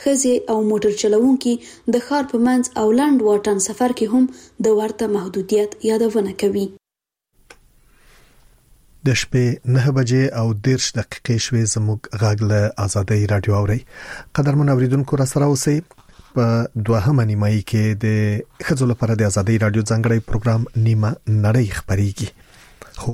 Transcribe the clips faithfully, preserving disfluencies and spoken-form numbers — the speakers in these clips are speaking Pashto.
ښځې او موټر چلوونکي د ښار په منځ او لنډ واټن سفر کې هم د ورته محدودیت یادونه کوي. د شپې نه بجې او دیرش دقیقې شوې. زموږ غږ له آزادۍ رادیو اوري. قدرمن اوریدونکو را سره اوسئ. په دوهمه نیمایي کې د ښځو لپاره د آزادۍ رادیو ځانګړی پروګرام نیمه نړۍ خبريږي. خو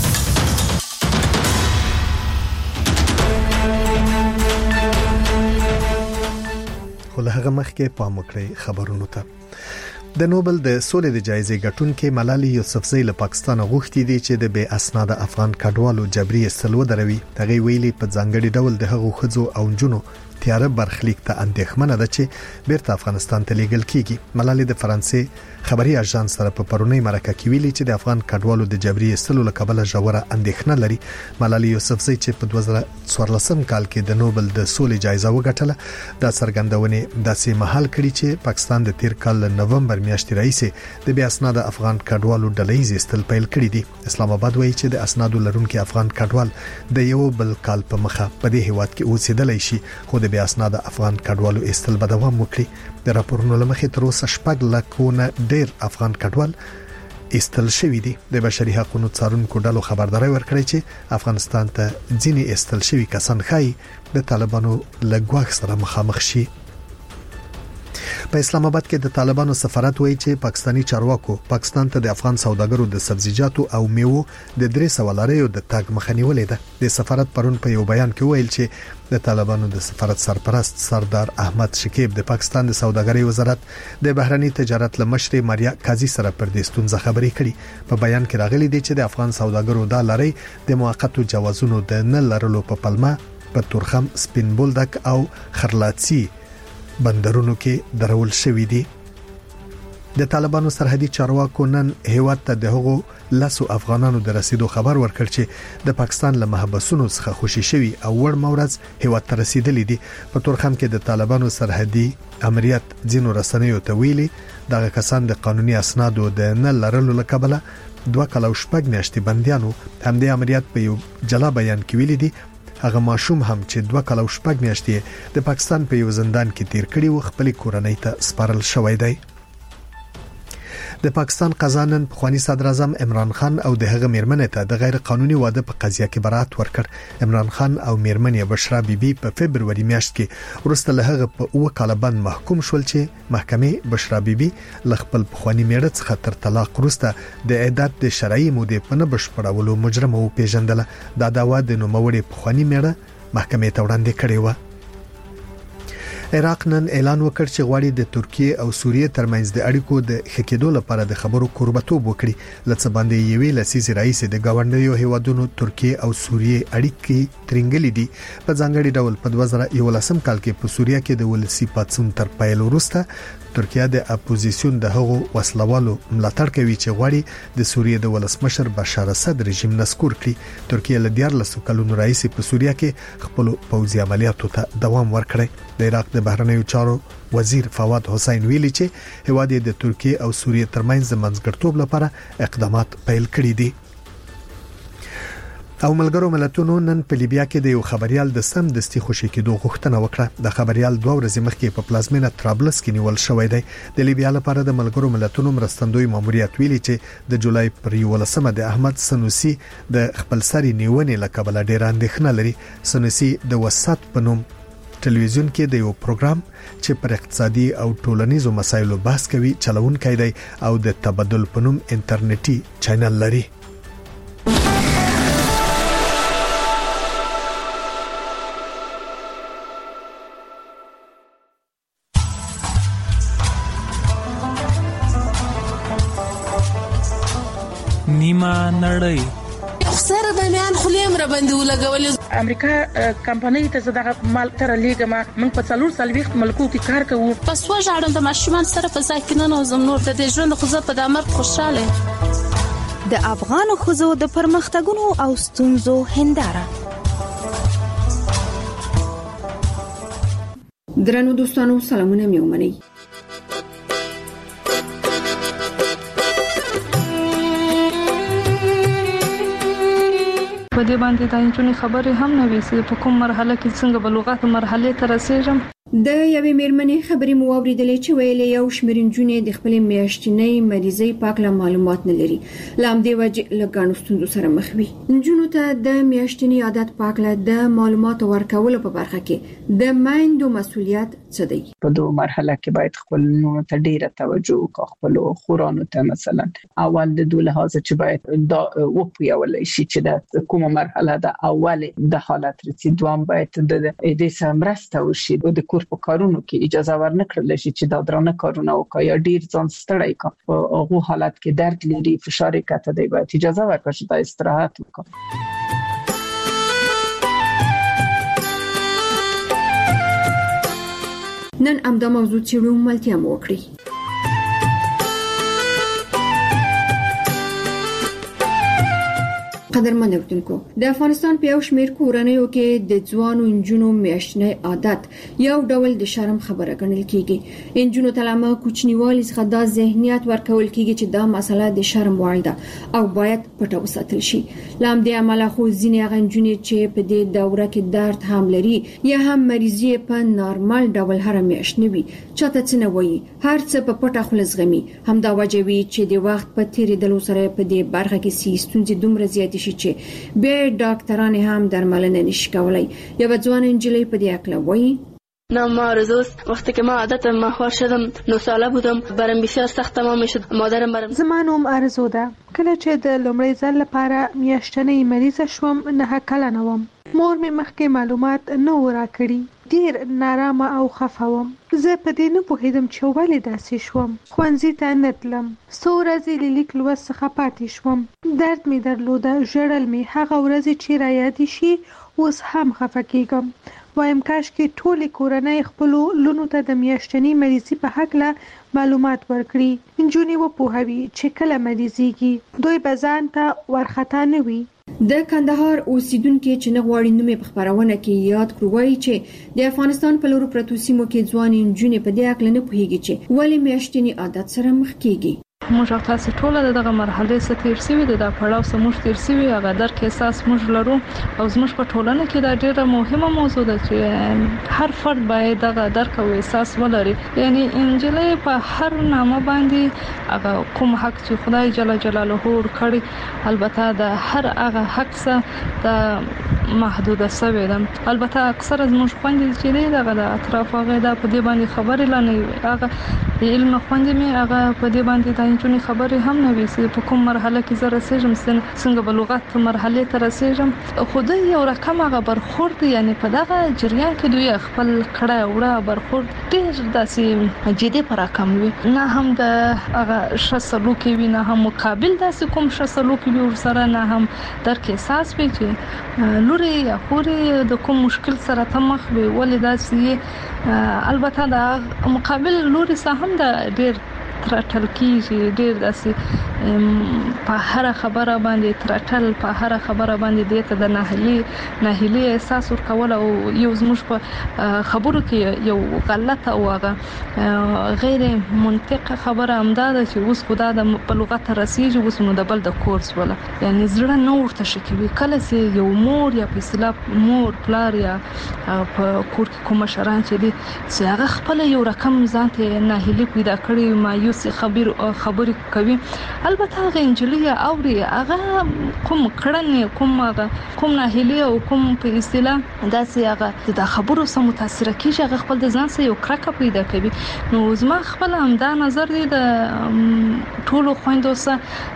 خو له هغه مخکې پام وکړئ خبرونو ته. د نوبل د سولې د جایزې ګټونکې ملالۍ یوسفزۍ له پاکستان غوښتي دي چې د بې اسناد افغان کډوالو جبري استل ودروي. هغه ویلي په ځانګړي ډول د هغو ښځو او نجونو تیاره برخلیک ته اندېښمنه ده چې بیرته افغانستان ته لیږل کیږي. ملالۍ د فرانسې خبري اژانس سره په پرونی مرکه کې ویلي چې د افغان کډوالو د جبري استلو له کبله ژوره اندېښنه لري. ملالۍ یوسفزۍ چې په دوه زره څوارلسم کال کې د نوبل د سولې جایزه وګټله، دا څرګندونه داسې مهال کړي چې پاکستان د تیر کال نومبر میاشتې راهیسې د بې اسناد افغان کډوالو ډلهیز استل پیل کړی دي. اسلام آباد وایي چې د اسنادو لرونکي افغان کډوال د یو بل کال په مخه په دې هیواد کې اوسېدلی شي، خو د بې اسناد افغان کډوالو استل به دوام وکړي. د راپورونو لمخې تر اوسه شپږ لکونه ډېر افغان کډوال استل شوی دي. د بشري حقوقو څارونکو ډلو خبرداري ورکړې چې افغانستان ته ځینې استل شوی کسان ښایي د طالبانو له ګواښ سره مخامخ شي. په اسلام آباد کې د طالبانو سفارت وایي چې پاکستانی چارواکو پاکستان ته د افغان سوداګرو د سبزیجاتو او میوو د درې سوه لاریو د تګ مخه نیولې ده. د سفارت پرون په یو بیان کې ویل چې د طالبانو د سفارت سرپرست سردار احمد شکیب د پاکستان د سوداګرۍ وزارت د بهرنی تجارت لمشر ماریا قاضي سره پر دې ستونزه خبرې کړي. په بیان کې راغلي دي چې د افغان سوداګرو د لاري د موقتو جوازونو د نه لرلو په پلمه په تورخم، سپین بولدک او خرلاتسي بندرونو کې درول شوې دي. د طالبانو سرحدي چارواکو نن هیواد ته د هغو لاسو افغانانو د رسیدو خبر ورکړ چې د پاکستان له محبسونو څخه خوشي شوی او ور مورز هیواد ته رسیدلې دي. په تورخم کې د طالبانو سرحدي امریت ځینو رسنیو ته ویلي دغه کسان د قانوني اسنادو د نه لرلو لکبله دوه کال او شپږ میاشتې بنديانو. همدې امریت په یو جلا بیان کې ویلي دي هغه ماشوم هم چې دوه کال او شپږ میاشتې د پاکستان په یو زندان کې تیر کړي و خپل کورنۍ ته سپارل شوی دی. د پاکستان قزانن پخوانی صدر اعظم عمران خان او د هغه میرمنې ته د غیر قانوني واده په قضیه کې برات ورکړ. عمران خان او میرمنې بشرا بیبي په فبرवरी میاشت کې وروسته له هغه په اوه کال بند محکوم شول چې محکمې بشرا بیبي له خپل پخوانی میړه څخه تر طلاق وروسته د اعداد د شرعي مودې په نه بشپړولو مجرم او پیژندله. دا داوا د نوموړي پخوانی میړه محکمې ته وړاندې کړې و. عراق نن اعلان وکړ چې غواړي د ترکیه او سوریه ترمنځ د اړیکو د ښه کېدو لپاره د خبرو کوربتوب وکړي. لڅ باندې یوې لسیزې رئیس د گاونډیو هیوادونو ترکیه او سوریه اړیکې ترنګلې دي. په ځانګړي ډول په دوه زره یولسم کال کې په سوریه کې د ولسی پاتسون تر پیل وروسته ترکیه د اپوزیسیون د هغو وسلوالو ملاتړ کوي چې غواړي د سوریه د ولسمشر بشار اسد رژیم نسکور کړي. ترکیه له دیارلسو کلونو راهیسې په سوریه کې خپل پوځي عملیاتو ته دوام ورکړي. د عراق د بهرنیو چارو وزیر فواد حسین ویلي چې هیواد د ترکیه او سوریه ترمنځ د منځګړتوب لپاره اقدامات پیل کړي دي. او ملګرو ملتونو نن په لیبیا کې د یو خبريال د سم دستي خوشي کېدو غوښتنه وکړه. د خبريال دوه ورځې مخکې په پلازمینه طرابلس کې نیول شوی دی. د لیبیا لپاره د ملګرو ملتونو مرستندوی ماموریت ویلي چې د جولای پر یولسمه د احمد سنوسی د خپل سری نیونې لکبل ډیر اندېښنه لري. سنوسی د وسات په نوم ټلویزیون کې د یو پروګرام چې پر اقتصادي او ټولنیزو مسایلو بحث کوي چلوونکی دی او د تبادل په نوم انټرنیټي چینل لري. نیمه نړۍ سره د میان خلیم را باندې ولګول. امریکا کمپنۍ ته زداغه مال تر لیګما من په څلور سلويخت ملکو کې کار کوو. پس وژاړم د ماشومان سره په ځای کې نه نوزم نور د دې ژوند خو زه په دامر خوشاله. د افغان خوځو د پرمختګونو او ستونزو هنداره. درنو دوستانو سلامونه مې ومنئ. په دې باندې د انټونی خبرې هم نه وې چې په کوم مرحله کې څنګه بلوغات مرحله ته رسیدم. د یوې میرمنې خبرې مو واوریدلې چې ویلې یو شمېر نجونې د خپلې میاشتنۍ مریضۍ پاکله معلومات نه لري، له همدې وجې له ګڼو ستونزو سره مخ وي. نجونو ته د میاشتنۍ عادت پاکله د معلوماتو ورکولو په برخه کې د میندو مسؤلیت څه دی؟ په دوه مرحله کې باید خپل نونو ته ډیره توجه وکړو، خپل خورانو ته مثلا اول د دوه لحاظ چې باید دا وپویول شي چې د کومه مرحله ده، اول د حالت رسید، دوام باید د دې سمرسته وشي، د کور په کارونو کې اجازه ورنکړل شي چې دا درانه کارونه وکړي یا ډیر ځان ستړی کړي. په هغه حالت کې درد لري، فشار کته دی، باید اجازه ورکړي چې دا استراحت وکړي. نن امدا موضوع چیرو ملتیا موکړي. قدرمن اوریدونکو، د افغانستان په یو شمېر کورنیو کې د ځوانو انجونو میاشتنۍ عادت یو ډول د شرم خبره ګڼل کیږي. انجونو ته لامه کوچنیوالي څخه دا ذهنیت ورکول کیږي چې دا مسله د شرم وړ ده او باید پټه وساتل شي. لام دې عمله خو ځینې هغه انجونې چې په دې دوره کې درد هم لري یا هم مریضي په نارمل ډول هر میاشت نه وي، چاته څه نه وایي، هر څه په پټه خوله زغمي. همدا وجه وي چې د وخت په تیریدلو سره په دې برخه کې سي ستونزې دومره زیاتې شي چې به ډاکټران هم درملنه نشي کولای. یو ځوان انجلۍ په دې اړه وایي: نام آرزوست. وقتی که من عادتم ماهوار شدم نه ساله بودم، برام بسیار سخت تمام شد. مادرم برام زما نوم آرزو ده. کله چې د لومړي ځل لپاره میاشتنۍ مریضه شوم نه کلنه وم. مور مې مخکې معلومات نه و راکړي. ډیر نارامه او خفه وم. زه په دې نه پوهېدم چې ولې داسې شوم. ښوونځي ته نه تلم. څو ورځې له لیک لوست څخه پاتې شوم. درد مې درلوده، ژړل مې. هغه ورځې چې رایادې شي اوس هم خفه کېږم. وایم کاش کې ټولې کورنۍ خپلو لونو ته د میاشتنۍ مریضۍ په هکله معلومات ورکړي، نجونې وپوهوي چې کله مریضېږي، دوی به ځان ته ورخطا نه وي. د کندهار اوسیدونکو چې نه غواړي نومې په خبرونه کې یاد کړو وایي چې د افغانستان په لورو پرتو سیمو کې ځوانې نجونې په دې اړه نه پوهېږي چې ولې میاشتنۍ عادت سره مخ کېږي. موږ تاسو ټول دغه مرحله څخه تیر شوي د پړاو سره موږ تیر شوي، هغه درک احساس موږ لرو او زموږ په ټولنه کې دا ډیره مهمه موضوع ده چې هر فرد باید دغه درک او احساس ولري. یعنی انجلۍ په هر نامه باندې هغه کوم حق چې خدای جل جلاله ورکړي، البته د هر هغه حق څخه د محدوده شوی ده. البته اکثر زموږ خويندې چې دغه د اطراف هغه د په دې باندې خبرې لنی، هغه علم خويندې مې هغه په دې باندې د انجونې خبرې هم نه وي چې په کوم مرحله کې زه رسېږم، څنګه بلوغت مرحله ته رسېږم. خو د یو رقم هغه برخورد، یعنی په دغه جریان کې دوی خپل کړه وړه برخورد ډېر داسې جدي پر رقم وي، نه هم د هغه ښه سلوک وي، نه هم مقابل داسې کوم ښه سلوک وي ورسره، نه هم درک احساس وي چې لوري یا خوري د کوم مشکل سره ته مخ وي. ولې داسې البته د مقابل لوري سره هم د ډېر ترټل کیږي، ډېر داسې په هر خبره باندې ترټل، په هر خبره باندې دې ته د ناهیلي ناهیلي احساس ورکول او یو زموږ په خبرو کې یو غلطه او هغه غیر منطقه خبره همدا ده چې اوس خدا د بلوغت رسیږي، اوس نو د بل د کورس ولا یعنی زړه نه ورته شکوي. کله چې یو مور یا په اصطلاح مور پلار یا په کور کې کوم شران چې دي چې هغه خپل یو رقم ځان ته ناهیلي پیدا کړي، ما یو څه خبر خبرې کوي، البته هغه انجلۍ اوري، هغه کوم کړنې کوم کوم ناهیلي او کوم په اصطلاح داسې هغه د خبرو سره متاثر کیږي، هغه خپل د ځان سره یو کرکه پیدا کوي. نو زما خپل همدا نظر دی د ټولو خويندو سره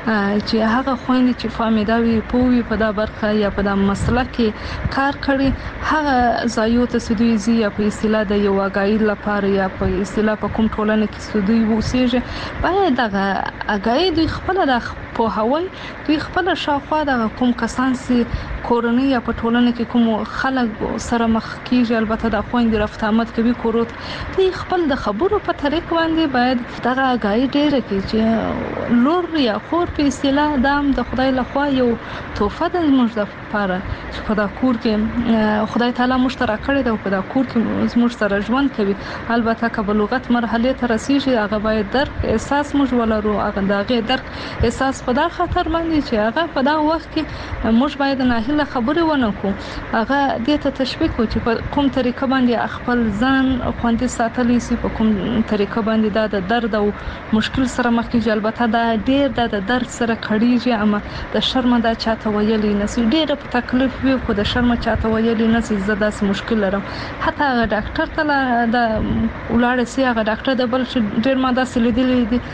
چې هغه خويندې چې فامیداوي پوي په دا برخه یا په دا مسله کې کار کړي، هغه ځایو ته سدوی زی یا په اصطلاح د یو اگایي لپاره یا په اصطلاح په کوم ټولنه کې سدوی وسیږي، باید دغه اگایي دوی خپل د په هوای دوی خپل شاوخوا د کوم کسان سي کورنۍ یا په ټولنه کې کوم خلک سره مخ کیږي، البته د خويندې رفت آمد کوي کوروت دوی خپل د خبرو په طریق باندې باید دغه اگایي ډیره کې چې لور یا خور په اصطلاح دام د خدای لخوا یو تحفه د موږ لپاره چې په دا کور کې خدای تعالی مشترک کړی دا په دا کور کې موږ سره ژوند کوي. البته که بلوغت مرحله ته رسیږي هغه باید درک احساس موږ ولرو، هغه دغه درک احساس په دا خطر باندې چې هغه په دا وخت کې موږ باید ناهیله خبرې ونه کړو، هغه دې ته تشویق وکړي چې په کوم طریقه باندې خپل ځان خوندي ساتلی سي، په کوم طریقه باندې دا د درد او مشکل سره مخ کېږي. البته دا ډیر د درد سره کړيږي، اما د شرم دا چاته ویلې نه سي، ډیر په تکلیف وي خو د شرم چاته ویلې نه سي زه داسې مشکل لرم. حتی هغه ډاکټر ته د ولاړ سي، هغه ډاکټر د بل ډیر ما داسې لیدلې دي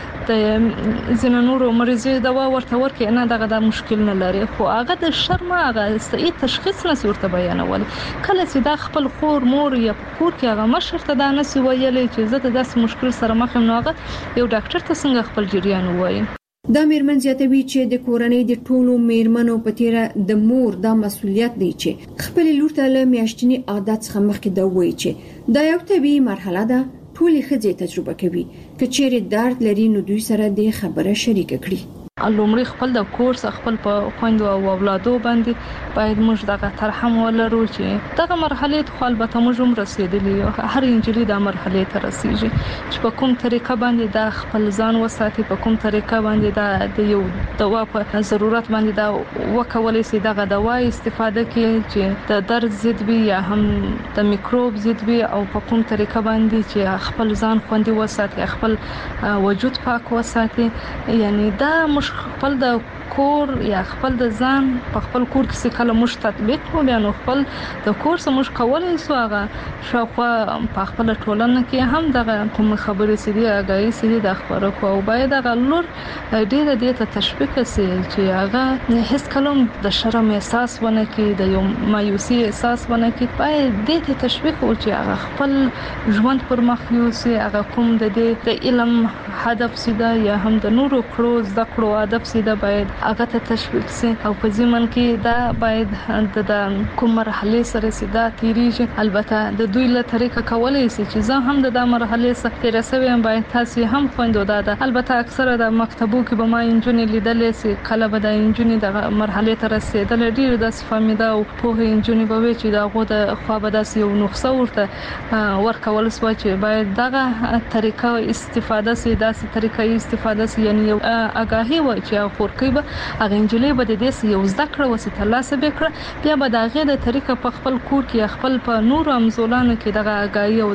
د زینو نورو مریضي دوا ورته ورکې نه دغه د مشکل نه لري، خو هغه د شرم هغه صحیح تشخیص نه ورته بیانول. کله چې دا خپل خور مور یا کور کې هغه مشر ته دا نه سي ویلې چې زه د داسې مشکل سره مخ یم، نو هغه یو ډاکټر ته څنګه خپل جریان وایي. دا میرمن زیاتوي چې د کورنۍ د ټولو میرمنو په تیره د مور دا مسولیت دی چې خپل لور ته له میاشتنی عادت څخه مخکې دا وایي چې دا یو طبيعي مرحله ده، ټولې ښځې تجربه کوي، که چیرې درد لري نو دوی سره د خبره شریک کړي. لومړی خپل د کورس خپل په خويندو او اولادو باندې باید موږ دغه ترحم ولرو چې دغه مرحله ته البته موږ هم رسیدلی، هر انجلي د مرحله ته رسیږي چې په کوم طریقه باندې دا خپل ځان وساتي، په کوم طریقه باندې دا د یو دوا په ضرورت باندې دا وکولای شي دغه دوا استفاده کوي چې د درد ضد وي یا هم د میکروب ضد وي، او په کوم طریقه باندې چې خپل ځان خوندي وساتي، خپل وجود پاک وساتي. یعنی دا مش خپل د کور یا خپل د ځان په خپل کور کې کله مش تطبیق کو بیا نو خپل د کور سره مش کولای سو هغه شاوخوا په خپل ټولنه کې هم دغه کوم خبرې سړي هغه سړي د خبرو کو او باید هغه لور ډیره ډیره ته تشویق سي چې هغه هیڅ کلم د شرم احساس ونه کوي، د یو مایوسي احساس ونه کوي. باید دې ته تشویق او چې هغه خپل ژوند پر مخ یوسي، هغه کوم د دې د علم هدف سیده یا هم د نورو کړو زده کړو هدف سیده باید هغه ته تشویق سي، او په ځمن کې دا باید د کوم مرحله سره سیده تیریږي. البته د دوی له طریقه کولای شي چې زه هم د مرحله سره تیر شوم، باید تاسو هم خويندو دا البته اکثره د مکتبو کې به ما انجونې لیدلې سي، کله به د انجونې د مرحله ته رسیدل ډیر د فهمیدا او په انجونې به چې دا غو د خو به د یو نقصه ورته ورکول سو چې باید دغه طریقه استفاده سي، داسې طریقې استفاده سي، یعنی یو آگاهي و چې خورکې به هغه انجلې به د دې یو زده کړه وسیته لاسه وکړه، بیا به د هغه د طریقه په خپل کور کې خپل په نور امزولانو کې دغه آگاهي او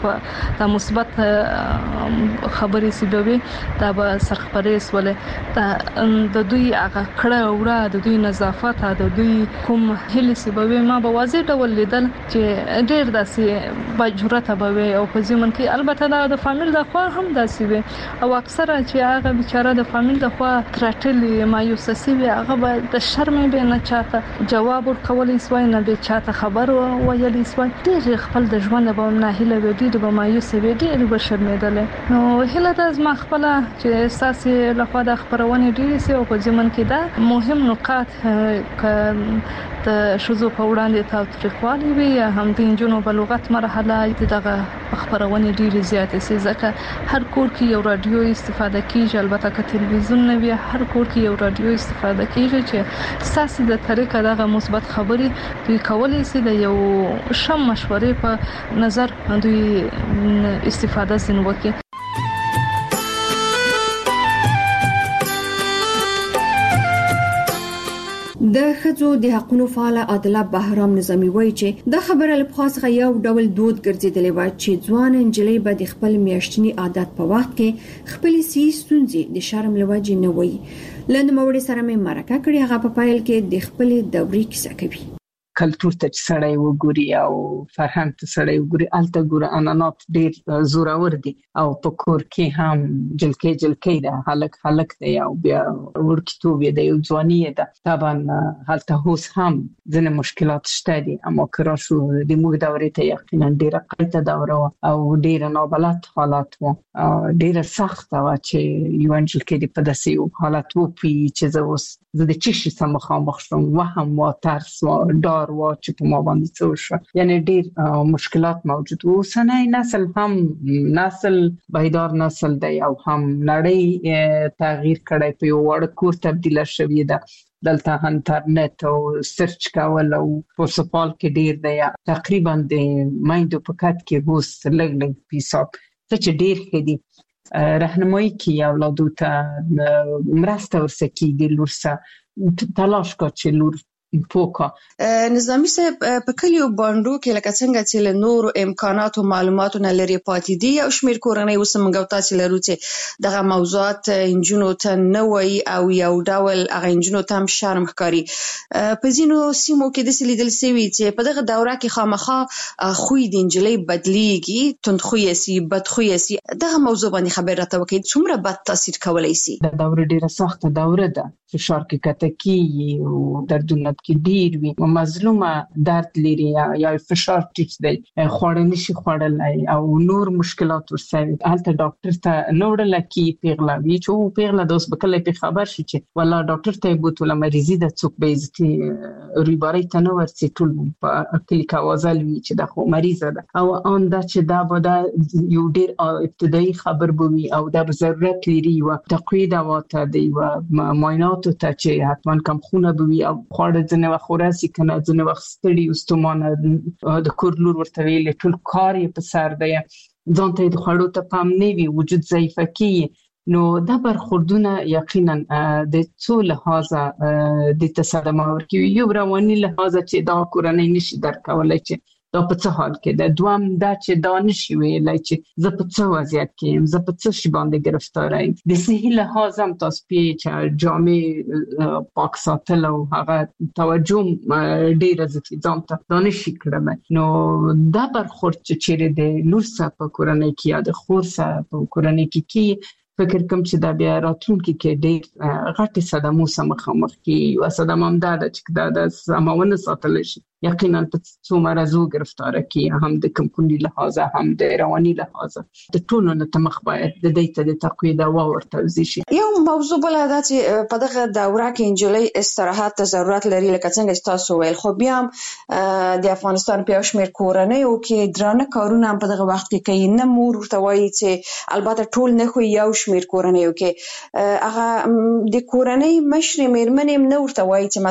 د مثبت خبرې سببي دا به سرخپرې سولې د دوی هغه کړه وړه د دوی نظافت د دوی کوم هلي سببي ما به واضح ډول لیدل چې ډېر داسې بجرته به او په ځمن کې البته دا د فامیل د خوا هم داسې وي، او اکثره چې هغه بیچاره د فامیل د خوا ترټلی مایوسه وي، هغه به د شرم به نه چاته جواب ورکولای سوای نه به چاته خبر ویلی سوای، ډېر خپل د ژوند به نه هله وي، ډېر به مایوسه وي، ډېر به شرمېدل. نو هله د ما خپل چې اساس له خوا د خبرونه ډېر سي او په ځمن کې دا مهم نقاط ک د شوزو په وړاندې تاوتریخوالي وي یا هم د انجونو بلوغت مرحله دغه خبرونه ډېر زیات سي، ځکه هر کور کې یو رادیو استفاده کیږي، البته که تلویزیون نه وي هر کور کې یو رادیو استفاده کیږي چې ساسي د طریقه دغه مثبت خبرې دوی کولای شي د یو شم مشورې په نظر دوی استفاده زین وکړي. د ښځو د حقوقو فعال عادله بهرام نظامی وایي چې د خبره له خاصه یو ډول دود ګرځیدلی و چې ځوان انجلۍ به د خپل میاشتنی عادت په وخت کې خپل سي ستونزې د شرم لوجې نه وایي. لند موړي سره مې مرکه کړې، هغه په پایل کې د خپل دورې کیسه کوي. کلتور ته سړی وګوري او فرهنګ ته سړی وګوري، الته ګوره انانات ډېر زورور دي او په کور کې هم جلکې جلکې ده، هلک هلک دی او بیا ورکتوب دی او ځواني ده. طبعا هلته هوس هم ځنه مشکلات شته دي، اما کرا شو د موږ دورې ته یقینا ډېر قیته دوره او ډېر نابلد حالات وو، ډېر سخت و چې یو انجل کې په داسې حالت وو چې زه اوس زه د چی شي سم مخامخ شوم، وهم و ترس و ډار و چې په ما باندې څه شو، یعنی ډېر مشکلات موجود وو. اوسنی نسل هم نسل بیدار نسل دی او هم نړۍ تغییر کړی په یو وړ کور تبدیل شوی ده. دلته انټرنیټ او سرچ کول او په سپال کې ډېر دی، تقریبا د مایندو په کټ کې اوس لګ لګ پیساب څه چې ډېر خدي راهنمایي کوي اولادو ته مرسته ورسکیږي لور سره تلاش کا چې لور پوکا. نظامی صاحب په کلیو باندو کې لکه څنګه چې له نورو امکاناتو معلوماتو نه لري پاتې دي او شمیر کورنۍ اوس موږ تاسو لرو چې دغه موضوعات انجونو ته نه وای او یو ډول هغه انجونو ته هم شرم ښکاري. په ځینو سیمو کې د سلیدل سوي چې په دغه دوره کې خامخا خوې د انجلۍ بدلیږي، تندخوی سي، بدخوی سي. دغه موضوع باندې خبر راته وکړئ، څومره بد تاثیر کولای سي؟ دا دوره ډیره سخته دوره ده، فشار کې کتکی او دردونه کې ډیر وي، مظلومه درد لري یا فشار ټیټ دی، خوړل نشي خوړلای او نور مشکلات ورسره. هلته ډاکټر ته نوړل کی پیغلا وی چې پیغلا د اوس بکله په خبر شي چې والله ډاکټر ته بوتله مریضي د څوک به عزتي ریباري ته نو ورسي ټول په کلیک اوازل وی چې د خو مریضه ده او ان دا چې دا به یو ډیر ابتدایي خبر بوي او د ضرورت لري او تقوید واته دی او معاینات ته چې حتما کم خونه بوي او خوړ ځنه وخوراسي کنه ځنه وخت ستړي واستمانه د کور لور ورته ویل ټول کار یې په سر دی، ځان ته د خوړو ته پام نه وي، وجود ضعیفه کی. نو دا برخوردونه یقینا د څو لحاظه د تصادم ورکوي. یو رواني لحاظه چې دا کورنۍ نشي درکولای چې دا په څه حال کې ده، دوام دا چې دا نشي ویلای چې زه په څه وضعیت کې یم، زه په څه شي باندې گرفتار یم. د صحي لحاظ هم تاسو په جامع پاک ساتل او هغه توجه ډیره ځکه ځان ته دا نشي کړم. نو دا برخورد چې چیرې د لور سره په کورنۍ کې یا د خور سره په کورنۍ کې کې فکر کوم چې دا بیا راتلونکي کې ډېر غټي صدمو سره مخامخ کیږي او صدمه هم دا چې دا د سماونه ساتل شي یقینا په څو مرزو گرفتار کی، هم د کمپونی لحاظه هم د رواني لحاظه د ټولو نه تمخ باید د دې ته د تقوید او ورته شي. یو موضوع بل دا چې په دغه دوره کې انجلۍ استراحت ته ضرورت لري لکه څنګه تاسو ویل، خو بیا هم د افغانستان په شمیر کورنۍ او کې درانه کارونه په دغه وخت کې کوي. نه مور ورته وایي چې البته ټول نه خو یو شمیر کورنۍ او کې هغه د کورنۍ مشر میرمنې نه ورته وایي چې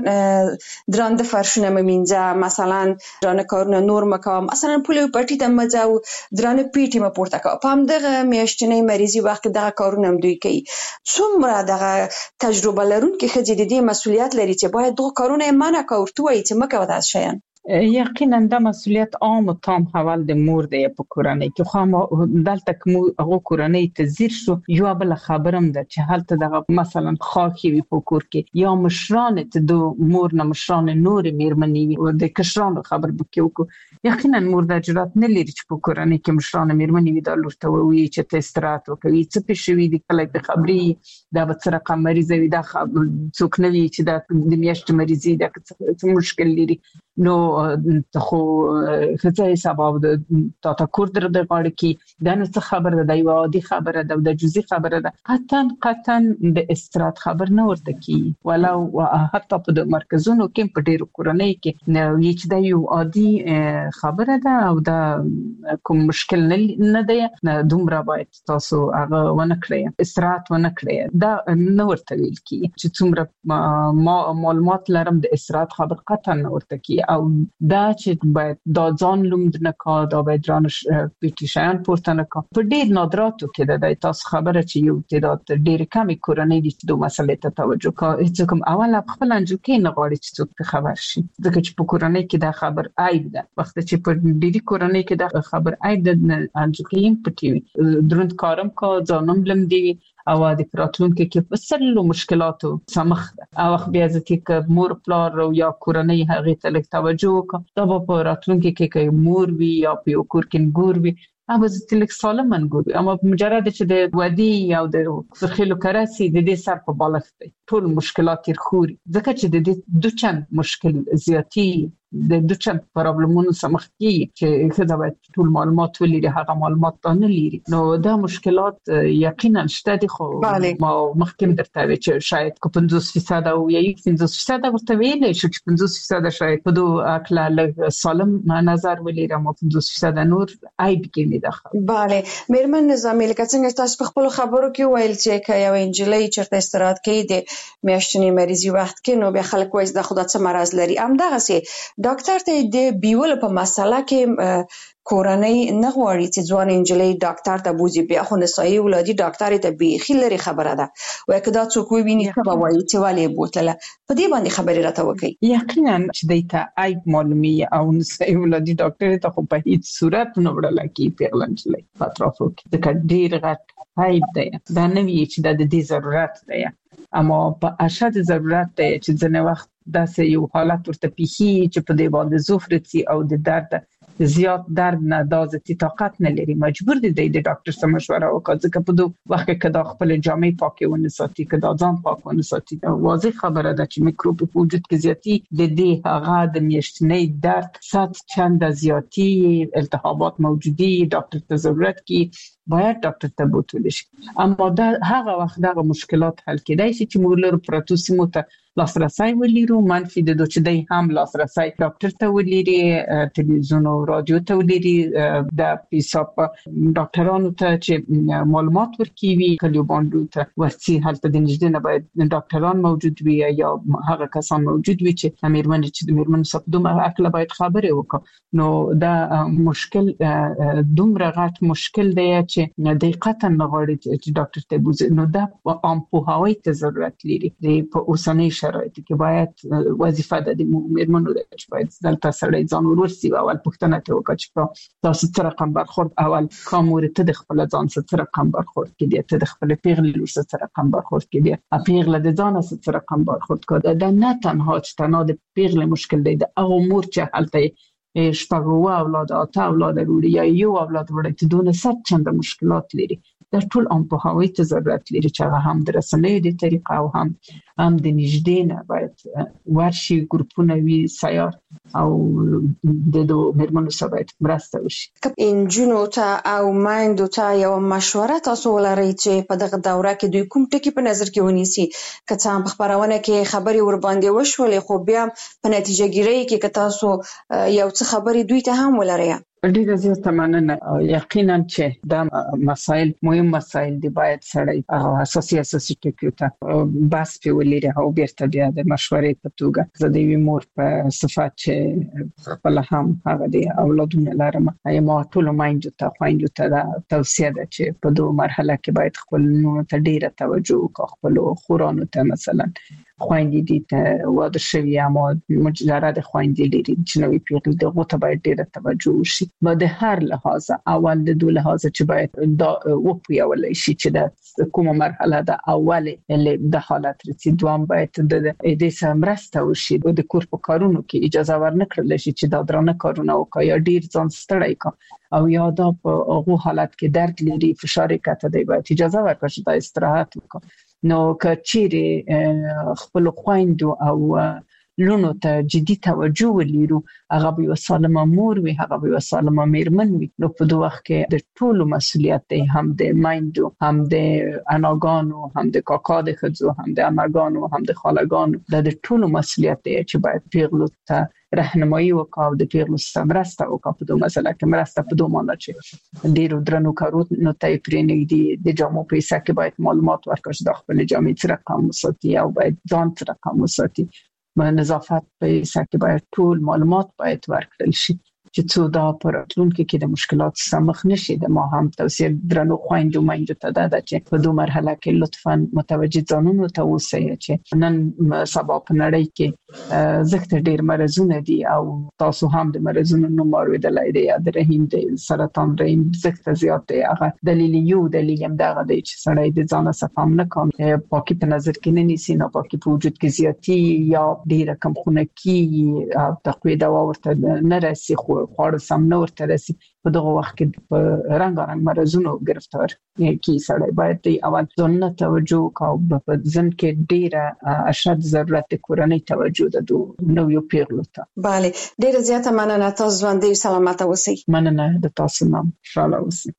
مثلا درانه فرشونه مې مثلا درانه کارونه نور مکوم، مثلا پولیو پټی ته مځو درانه پیټي م پورته کوم. په هم دغه میاشتنۍ مریضي وخت دغه کارونه هم دوی کوي. څومره دغه تجربه لرونکي ښځې د دې مسؤلیت لري چې باید دغه کارونه منع کوي وایي چې مکه ودا شین. یقینا دا مسؤلیت عام او تام حوال د مور دی په کورنۍ کې. خو دلته کوم هغه کورنۍ ته زیر شو یو بل خبرم ده چې حالت دغه مثلا خاخي وي په کور کې یا مشران ته د مور نه مشران نور میرمنې او د کشرانو خبر بکیو. یقینا مور د جرأت نه لري چې په کورنۍ کې مشران میرمنې وي د لور ته وي چې ته استراحت وکړي، څه پېښوي د کله په خبري دا به څه رقم مریض وي، دا څوک نه وي چې د میاشت مریضي دا څه مشکل لري. نو خو خځه سبب د تفکر در د غاړه کې دا نه څه خبره ده، یو عادي خبره ده، د جزئی خبره ده. قطعا قطعا د استراحت خبر نه ورته کی ولو حتی په د مرکزونو کې په ډیرو کورنۍ کې نو چې دا یو عادي خبره ده او دا کوم مشکل نه دی، نه دومره باید تاسو هغه ونه کړئ، استراحت ونه کړئ. دا نه ورته ویل کی چې څومره معلومات لرم د استراحت خبر قطعا نه ورته کی او دا چې باید دا ځان لومد نه کا دا باید ران پیټیشن پورته نه کا. په ډیر نادراتو کې د تاسو خبره چې یو تعداد ډیر کمی کورنۍ دي چې دوه مسلې ته توجه کوي. هیڅ کوم اول خپل انجو کې نه غواړي چې څوک خبر شي، ځکه چې په کورنۍ کې دا خبر عیب ده. وخت چې په ډیری کورنۍ کې دا خبر عیب ده انجو کې پټي درند کارم کا ځانم لم دی او د پراتلونکو کې په سلو مشکلاتو سمخ ده. او بیا ځکه چې مور پلار او یا کورنۍ هغه ته لږ توجه وکړي دا په پراتلونکو کې کې مور وی یا په کور کې ګور وی هغه ځکه سالم منګور. اما مجرد چې د ودی او د فرخلو کراسي د دې سر په بالښت دی ټول مشکلات یې خوري، ځکه چې د دې دوه چند مشکل زیاتی د دوه چند پرابلمونو سمخ کی چې خدای باید ټول معلومات ولري، هغه معلومات نه لري. نو دا مشکلات یقینا شته دي. خو ما مخکې درته وی چې شاید کو پنځوس فیصد او یا پنځوس فیصد ورته ویلې شو چې پنځوس فیصد شاید په دوه اکلا لږ سالم نظر ولري، اما پنځوس فیصد نور عیب کې نه ده. bale میرمن نظامی لکه څنګه تاسو په خپل خبرو کې ویل چې که یو انجلۍ چرته استراحت کوي د میاشتنۍ مریضي وخت کې نو بیا خلک وایي د خدای څخه مرز لري. هم دغه سي ډاکټر ته د بیول په مسله کې کورنۍ نه غواړي چې ځوان انجلۍ ډاکټر ته بوزي، بیا خو نسایي ولادي ډاکټر ته بیخي لري خبره ده. وای کدا څوک ویني څه به وایي چې ولې بوتله. په دې باندې خبرې راته وکړي. یقینا چې دیتا ای معلومي او نسایي ولادي ډاکټر ته خو په هیڅ صورت نه وړل کی پیغلنجلې اطرافو کې د ډیر غټ عیب دی. دا نه وی چې د دې ضرورت دی، اما په اشد ضرورت دی چې ځنه وخت داسې یو حالت ورته پیخي چې په دې باندې زوفرتي او د درد زیات درد نه دازتي طاقت نه لري، مجبور دي د ډاکټر سره مشوره وکړي. ځکه په دوه وخت کې کدا خپل جامې پاکه ونه ساتي، کدا ځان پاک ونه ساتي، واضح خبره ده چې میکروب په وجود کې زیاتی د دې هغه د میاشتنۍ درد صد چند زیاتی التهابات موجودي ډاکټر ته ضرورت کی باید ډاکټر ته بوتل شي. اما دا هغه وخت دغه مشکلات حل کېدای شي چې موږ له پروتوسیمو ته لاسرسي ولرو، منفي د دوه چې د هم لاسرسي ډاکټر ته ولري، تلویزیون او رادیو ته ولري، د حساب ډاکټرانو ته چې معلومات ورکوي کلیو باندې ته ورسي هلته د نږدې نه باید ډاکټران موجود وي یا هغه کسان موجود وي چې امرمن چې د امرمن صفدوم اکل باید خبره وکړي. نو دا مشکل دومره غټ مشکل دی چې دقیقاً نغواړي چې ډاکټر ته بوزي. نو دا عام پوهاوی ته ضرورت لري په اوسنۍ شرایط کې. باید وظیفه د امرمنو د چې باید دلته سړی ځان ورسي او اول پوښتنه ته وکړي چې تاسو څه رقم برخورد اول کومور ته د خپل ځان څه رقم برخورد کړي، ته د خپل پیغلې لور څه رقم برخورد کړي، ا پیغله د ځان څه رقم برخورد کړي. دا نه تنها چې تنها د پیغلې مشکل دی، د هغه امور چې هلته شپږ اولاد اته اولاد وروړي یا یو اولاد وروړي ته دونه صد چند مشکلات لري. دا ټول ام په هوای ته ضرورت لري چې هغه هم د رسنیو د طریقه او هم هم د نږدې نه باید ورشي ګروپونه وی سیار او د دوه مرمنو سره باید مرسته وشي. انجونو ته او مایندو ته یو مشوره تاسو ولرئ چې په دغه دوره کې دوی کوم ټکی په نظر کې ونیسي؟ که څه په خبرونه کې خبري ور باندې وشولې خو بیا په نتیجه ګیری کې که تاسو یو څه خبري دوی ته هم ولرئ. ډیره زیاته مننه. یقینا چې دا مسائل مهم مسائل دی، باید سړی او اساسي اساسي ټکو ته بس په ولري او بیرته بیا د مشورې په توګه د دې مور په صفات چې خپل هم هغه دی اولادونه لرم ایم ټول مایندو ته خويندو ته دا توصیه ده چې په دوه مرحله کې باید خپل نو ته ډیره توجه وکړي، خپل خورانو ته مثلا خويندې دي ته واده شوی اما مجرد خويندې لري چې نوې پیغل دغه ته باید ډیره توجه وشي. با د هر لحاظ اول د دوه لحاظ چې باید دا وپیول شي چې د کومه مرحله ده اول د حالت رسید دوام باید د دې سمرسته وشي د کور په کارونو کې اجازه ورنکړل شي چې دا درنه کارونه وکړي یا ډیر ځان ستړی کا او یا دا په هغه حالت کې درد لري فشار کته دی باید اجازه ورکړي چې دا استراحت وکړي. نو کچېره خپل خويندو او لونو ته جدي توجه ولرو، هغه به سالمه مور وي، هغه به سالمه میرمن وي. نو په دوه وخت کې د ټولو مسولیت دی، هم د مایندو، هم د اناګانو، هم د کاکا د خځو، هم د اماګانو، هم د خالګانو. د ټولو مسولیت دی چې باید پیغلو ته راهنمایي وکاو د پیغلو سره مرسته وکاو په دوه مسله کې مرسته په دوه معنی چې ډیرو درنو کارو نو تای پرېنګ دي د جامو پیسې کې باید معلومات ورکړي د خپل جامې سره رقم وساتي او باید ځان سره رقم وساتي. نظافت پیسې کې باید ټول معلومات باید ورکړل شي چې څو دا پراتلونکو کې د مشکلات سره مخ نشي. د ما هم توصیه درنو خويندو مایندو ته ده چې په دوه مرحله کې لطفاً متوجه ځانونو ته اوسئ چې نن سبا په نړۍ کې زخت ډیر مرزونه دي او تاسو هم د مرزونو نومار ودلای دی د رحم د سرطان رحم زخت زیات دی. هغه دلیل یو دلیل هم دا دی چې سړی د ځان صفام نه کوم پاکي په نظر کې نه نیسي، نه پاکي په وجود کې زیاتی یا ډیر کم خونه کې او تقوی دوا ورته نه راسي خو خواړه سم نه ورته راسي. په دغه وخت کې په رنګارنګ مرزونو گرفتار کی سړی باید دی اول ځان ته توجه وکاو. په ځن کې ډیره اشد ضرورت کورنۍ توجه ده نو یو پیغلو ته. bale ډیره زیاته مننه. تاسو ژوندۍ سلامت اوسئ. مننه د تاسو نام خوشاله اوسئ.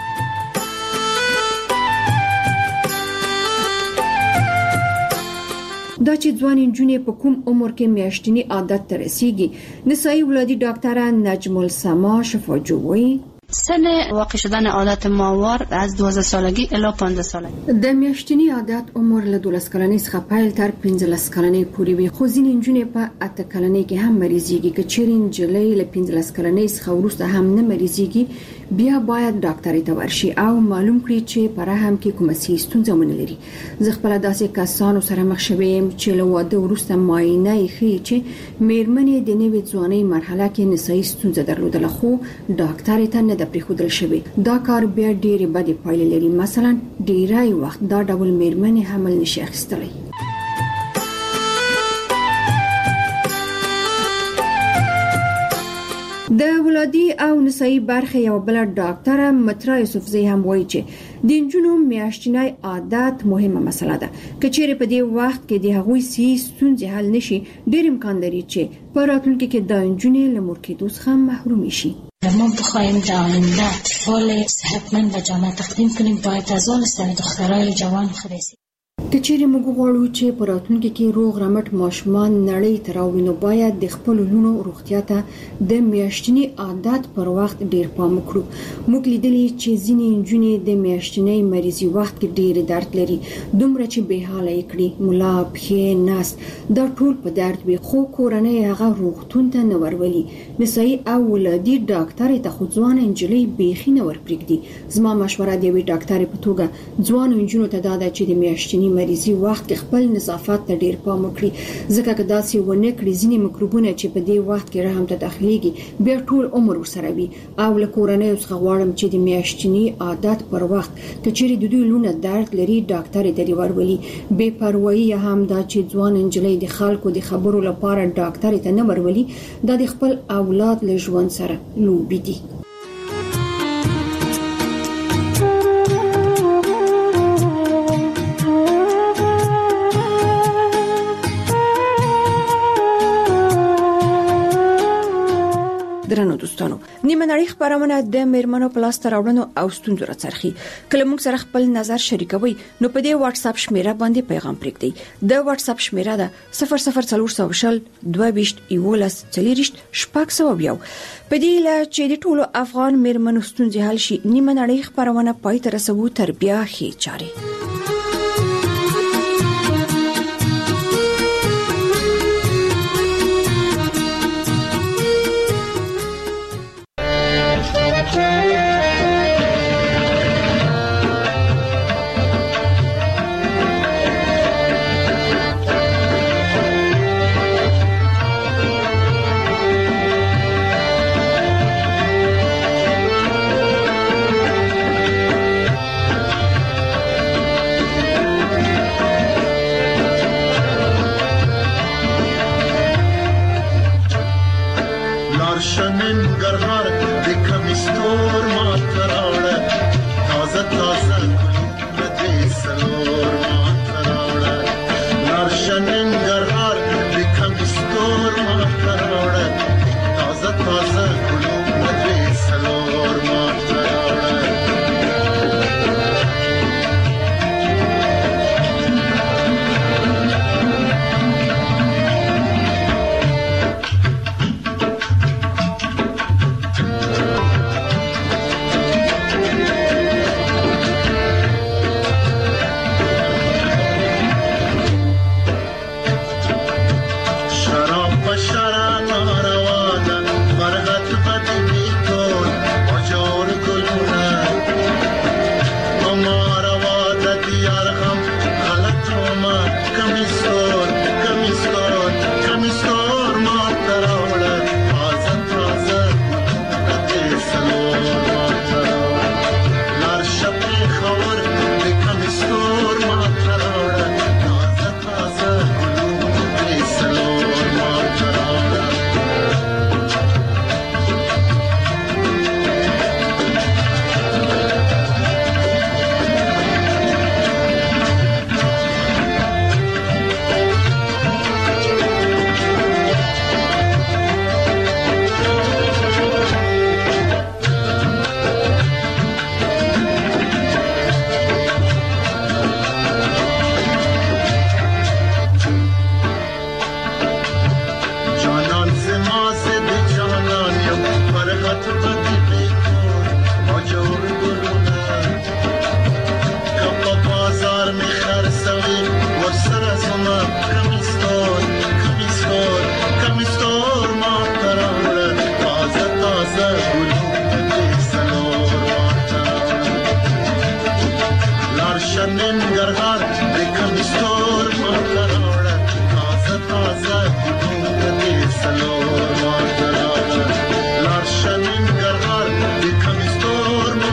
دا چې ځوان انجونې په کوم عمر کې میاشتنی عادت ته رسیږي، نسایي ولادي ډاکټره نجم السما شفاجو وایي سن واقع شدن عادت ماهوار از دوازده سالگی الی پانزده سالگی. د میاشتنی عادت عمر له دولس کلنۍ څخه پیل تر پنځلس کلنۍ پورې وي، خو ځینې نجونې په اته کلنۍ کې هم مریضيږي. که چیرې نجلۍ له پنځلس کلنۍ څخه وروسته هم نه مریضيږي، بیا باید ډاکټر ته ورشي او معلوم کړي چې په رحم کې کومه ستونزه ونه لري. زه خپل داسې کسانو سره مخ شوم چې له واده وروسته معاینه یې ښیي چې میرمنې د نوې ځوانۍ مرحله کې نسایي ستونزه درلودله، خو ډاکټر ته نه د پریښودل شوی. دا کار بیا ډېرې بدې پایلې لري. مثلا ډیری وخت دا ډول میرمنې حمل نشي اخیستلی. د ولادي او نسایي برخه یو بل ډاکټر مترا یوسفزی هم وایي چې د نجونو میاشتنی عادت مهمه مسله ده. که چیرې په دې وخت کې د هغوی سي ستونزې حل نشي، ډېر امکان لري چې په راتلونکي کې د نجونې له مور کېدو څخه محروم شي. ما بخوایم در آینده اطفال صحتمند و جامعه تقدیم کنیم، باید از آن سر دخترای جوان خریسیم. که چیرې موږ غواړو چې په راتلونکي کې روغ رمټ ماشومان نړۍ ته راوړو، نو باید د خپل لونو روغتیا ته د میاشتنی عادت پر وخت ډیر پام وکړو. موږ لیدلي چې ځینې نجونې د میاشتنی مریضي وخت کې ډیر درد لري، دومره چې به حاله کړي ملا پښې ناس دا ټول په درد وي، خو کورنۍ هغه روغتون ته نه ورولي. نسایي او ولادي ډاکټر ته خو ځوان انجلۍ بیخي نه ورپرېږدي. زما مشوره دی وی ډاکټر په توګه ځوان انجونو ته دا ده چې د میاشتنی مریضي وخت خپل نظافت ته ډیر پام وکړي، ځکه که داسې ونه کړي ځینې میکروبونه چې په دې وخت کې رحم ته داخليږي بیا ټول عمر ورسره وي. او له کورنۍ څخه غواړم چې د میاشتنی عادت پر وخت که چیرې د دوی لونه درد لري ډاکټر ته ورولي. بے پروايي هم دا چې ځوان انجلۍ د خلکو د خبرو لپاره ډاکټر ته نه ورولي، دا د خپل اولاد له ژوند سره لوبي دي. درنو دوستانو، نیمه نړۍ خبرونه د میرمنو پلاس تر راوړنو او ستونزو راڅرخي. کله موږ سره خپل نظر شریکوي نو په دې واتس اپ شمیره باندې پیغام پرېږدئ. د واتس اپ شمیره ده صفر صفر څلور سوه شل دوه ویشت یولس څلېرویشت شپږ سوه یو. په دې له چې د ټولو افغان میرمنو ستونزې حل شي، نیمه نړۍ خبرونه پای ته رسوو تر بیا ښې چارې.